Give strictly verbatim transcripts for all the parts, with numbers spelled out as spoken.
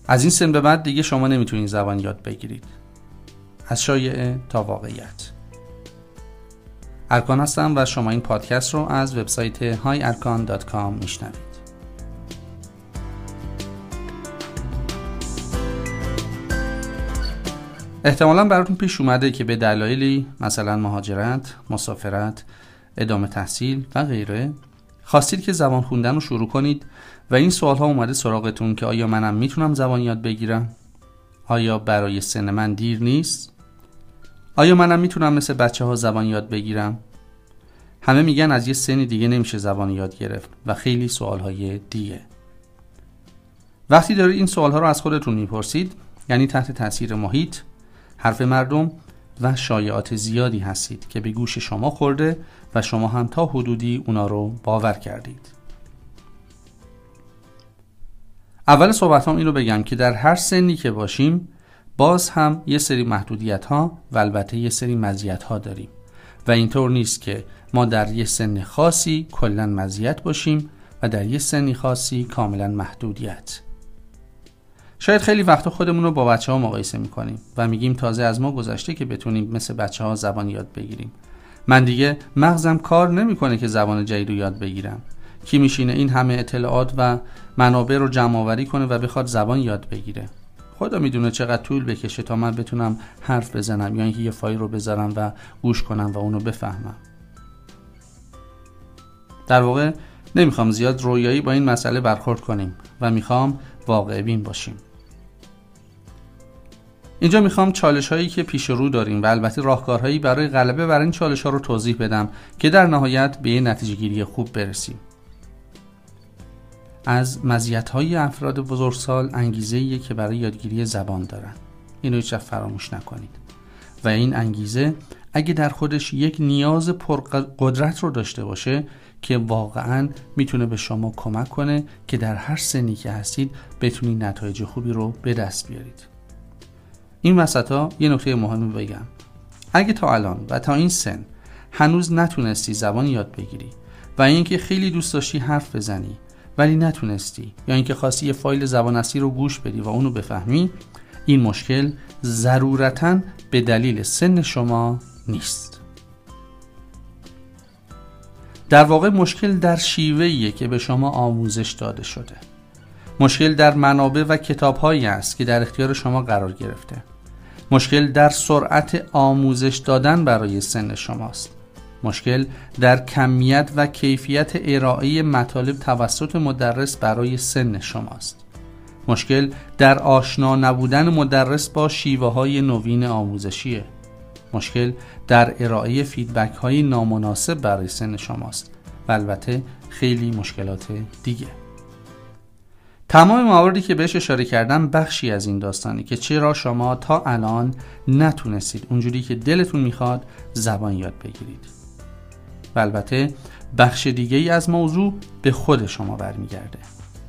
از این سن به بعد دیگه شما نمیتونید زبان یاد بگیرید. از شایعه تا واقعیت. ارکان هستم و شما این پادکست رو از وبسایت های ارکان دات کام میشنوید. احتمالاً براتون پیش اومده که به دلایلی مثلا مهاجرت، مسافرت، ادامه تحصیل و غیره خواستید که زبان خوندن رو شروع کنید و این سوال ها اومده سراغتون که آیا منم میتونم زبان یاد بگیرم؟ آیا برای سن من دیر نیست؟ آیا منم میتونم مثل بچه ها زبان یاد بگیرم؟ همه میگن از یه سنی دیگه نمیشه زبان یاد گرفت و خیلی سوال های دیگه. وقتی دارید این سوال ها رو از خودتون میپرسید، یعنی تحت تاثیر محیط، حرف مردم و شایعات زیادی هستید که به گوش شما خورده و شما هم تا حدودی اونا رو باور کردید. اول صحبتام این رو بگم که در هر سنی که باشیم باز هم یه سری محدودیت ها و البته یه سری مزیت ها داریم و اینطور نیست که ما در یه سن خاصی کلاً مزیت باشیم و در یه سنی خاصی کاملاً محدودیت. شاید خیلی وقتا خودمون رو با بچه ها مقایسه میکنیم و میگیم تازه از ما گذشته که بتونیم مثل بچه ها زبان یاد بگیریم. من دیگه مغزم کار نمیکنه که زبان جدید رو یاد بگیرم. کی میشینه این همه اطلاعات و منابع رو جمع آوری کنه و بخواد زبان یاد بگیره؟ خدا میدونه چقدر طول بکشه تا من بتونم حرف بزنم یا اینکه یه فایل رو بذارم و گوش کنم و اونو بفهمم. در واقع نمیخوام زیاد رویایی با این مسئله برخورد کنیم و میخوام واقع بین باشیم. اینجا میخوام چالش هایی که پیش رو داریم و البته راهکارهایی برای غلبه بر این چالش ها رو توضیح بدم که در نهایت به یه نتیجه گیری خوب برسیم. از مزیت‌های افراد بزرگسال انگیزه‌ایه که برای یادگیری زبان دارن. اینو هیچ وقت فراموش نکنید. و این انگیزه اگه در خودش یک نیاز پرقدرت رو داشته باشه که واقعاً میتونه به شما کمک کنه که در هر سنی که هستید بتونید نتایج خوبی رو به دست بیارید. این وسطا یه نکته مهمی بگم. اگه تا الان و تا این سن هنوز نتونستی زبان یاد بگیری و اینکه خیلی دوست داشتی حرف بزنی ولی نتونستی یا اینکه خواستی یه فایل زبان اصلی رو گوش بدی و اونو بفهمی، این مشکل ضرورتاً به دلیل سن شما نیست. در واقع مشکل در شیوهیه که به شما آموزش داده شده. مشکل در منابع و کتاب‌هایی است که در اختیار شما قرار گرفته. مشکل در سرعت آموزش دادن برای سن شماست. مشکل در کمیت و کیفیت ارائه مطالب توسط مدرس برای سن شماست. مشکل در آشنا نبودن مدرس با شیوه‌های نوین آموزشیه. مشکل در ارائه فیدبک های نامناسب برای سن شماست و البته خیلی مشکلات دیگه. تمام مواردی که بهش اشاره کردم بخشی از این داستانی که چرا شما تا الان نتونستید اونجوری که دلتون میخواد زبان یاد بگیرید. و البته بخش دیگه ای از موضوع به خود شما برمیگرده.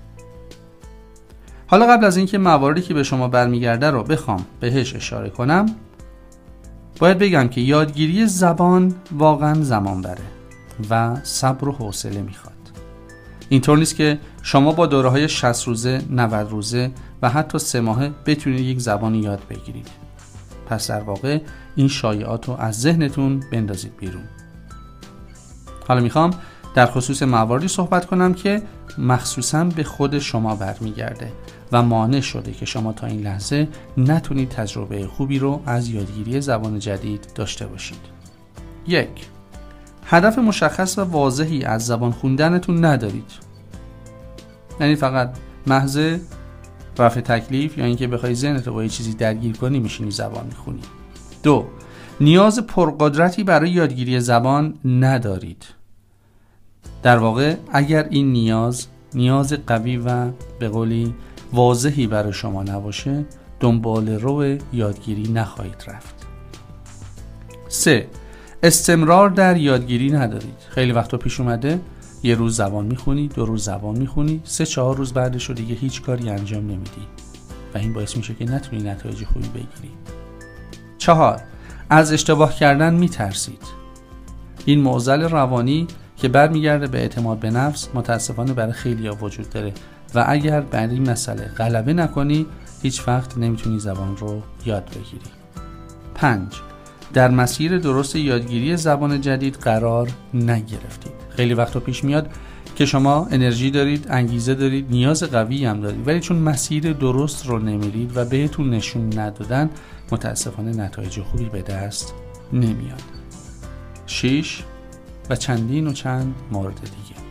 حالا قبل از اینکه مواردی که به شما برمیگرده رو بخوام بهش اشاره کنم، باید بگم که یادگیری زبان واقعا زمان بره و صبر و حوصله میخواد. اینطور نیست که شما با دوره‌های شصت روزه، نود روزه و حتی سه ماهه بتونید یک زبان یاد بگیرید. پس در واقع این شایعات رو از ذهنتون بندازید بیرون. حالا میخوام در خصوص مواردی صحبت کنم که مخصوصاً به خود شما برمیگرده و مانع شده که شما تا این لحظه نتونید تجربه خوبی رو از یادگیری زبان جدید داشته باشید. یک، هدف مشخص و واضحی از زبان خوندنتون ندارید. یعنی فقط محض رفع تکلیف یا اینکه بخوای ذهنت رو با یه چیزی درگیر کنی میشینی زبان میخونی. دو، نیاز پرقدرتی برای یادگیری زبان ندارید. در واقع اگر این نیاز نیاز قوی و به قولی واضحی برای شما نباشه، دنبال رو یادگیری نخواهید رفت. سه، استمرار در یادگیری ندارید. خیلی وقتا پیش اومده یه روز زبان میخونی، دو روز زبان میخونی، سه چهار روز بعدش رو دیگه هیچ کاری انجام نمیدی و این باعث میشه که نتونی نتایج خوبی بگیری. چهار، از اشتباه کردن میترسید. این معضل روانی که برمیگرده به اعتماد به نفس متاسفانه برای خیلی‌ها وجود داره و اگر بر این مسئله غلبه نکنی هیچ وقت نمیتونی زبان رو یاد بگیری. پنج، در مسیر درست یادگیری زبان جدید قرار نگرفتید. خیلی وقتا پیش میاد که شما انرژی دارید، انگیزه دارید، نیاز قوی هم دارید، ولی چون مسیر درست رو نمیرید و بهتون نشون ندادن، متاسفانه نتایج خوبی به دست نمیاد. شش و چندین و چند مورد دیگه.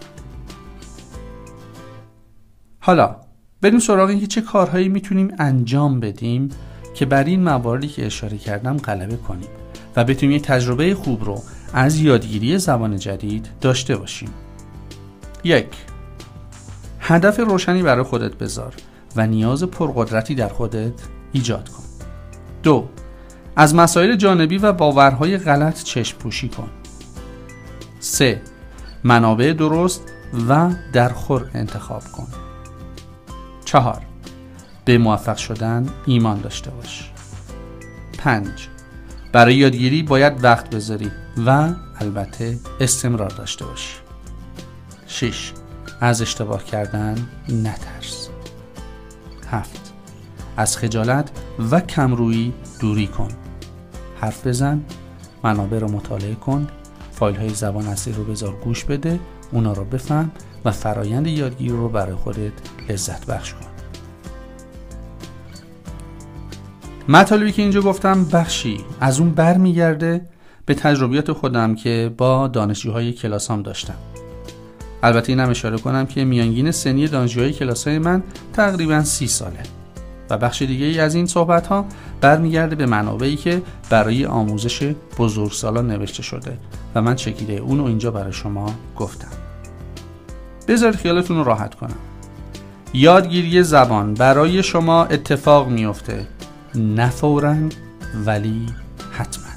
حالا بریم سراغ اینکه چه کارهایی میتونیم انجام بدیم که بر این مواردی که اشاره کردم غلبه کنیم و بتونیم یک تجربه خوب رو از یادگیری زبان جدید داشته باشیم. یک، هدف روشنی برای خودت بذار و نیاز پرقدرتی در خودت ایجاد کن. دو، از مسائل جانبی و باورهای غلط چشم پوشی کن. سه، منابع درست و درخور انتخاب کن. چهار، به موفق شدن ایمان داشته باش. پنج، برای یادگیری باید وقت بذاری و البته استمرار داشته باشی. شش، از اشتباه کردن نترس. هفت، از خجالت و کمرویی دوری کن. حرف بزن، منابع رو مطالعه کن، فایل های زبان اصلی رو بذار گوش بده، اونا رو بفهم و فرایند یادگیری رو برای خودت لذت بخش کن. مطالبی که اینجا گفتم بخشی از اون بر میگرده به تجربیات خودم که با دانشجوهای کلاسام داشتم. البته اینم اشاره کنم که میانگین سنی دانشجوهای کلاسای من تقریبا سی ساله و بخش دیگه ای از این صحبت ها برمیگرده به منابعی که برای آموزش بزرگسالان نوشته شده و من چکیده اون رو اینجا برای شما گفتم. بذارید خیالتون رو راحت کنم. یادگیری زبان برای شما اتفاق میفته، نه فوراً ولی حتما.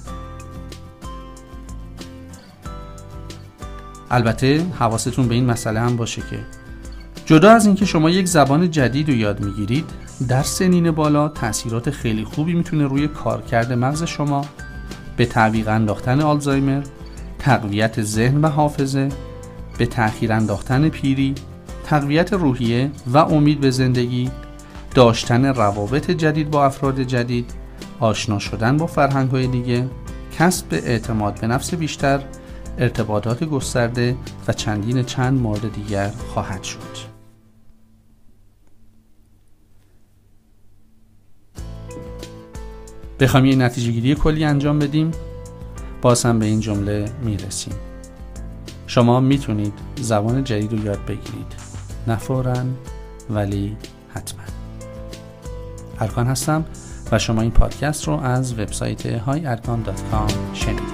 البته حواستون به این مسئله هم باشه که جدا از اینکه شما یک زبان جدید رو یاد میگیرید، در سنین بالا تأثیرات خیلی خوبی میتونه روی کارکرد مغز شما، به تعویق انداختن آلزایمر، تقویت ذهن و حافظه، به تأخیر انداختن پیری، تقویت روحیه و امید به زندگی، داشتن روابط جدید با افراد جدید، آشنا شدن با فرهنگ‌های دیگه، کسب اعتماد به نفس بیشتر، ارتباطات گسترده و چندین چند مورد دیگر خواهد شد. بخوایم یه نتیجه گیری کلی انجام بدیم، باز هم به این جمله میرسیم: شما میتونید زبان جدید رو یاد بگیرید، نه فوراً ولی حتما. ارکان هستم و شما این پادکست رو از وبسایت های ارکان دات کام شنیدید.